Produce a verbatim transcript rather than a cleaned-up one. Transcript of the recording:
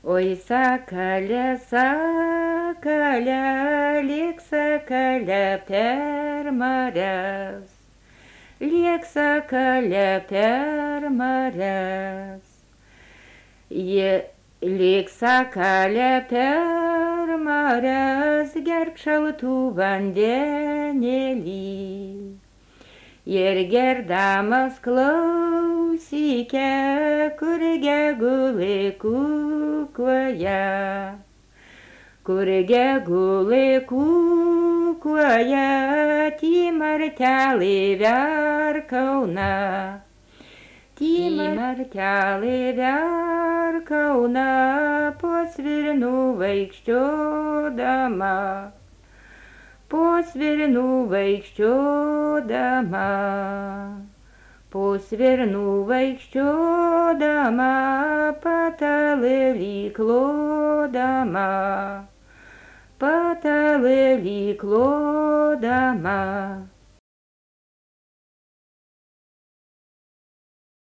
Oi, sakale, sakale, lyg sakale per marias, lyg sakale per marias. Ji lyg sakale per marias, gerk šaltų vandenėlį. Ir gerdamas klausykė, kur gegulė kukuoja, kur gegulė kukuoja, ty martelė verkauna, ty martelė verkauna, po svirnų vaikščiodama. Po svirnų vaikščiodama, po svirnų vaikščiodama, patalėlį klodama, patalėlį klodama.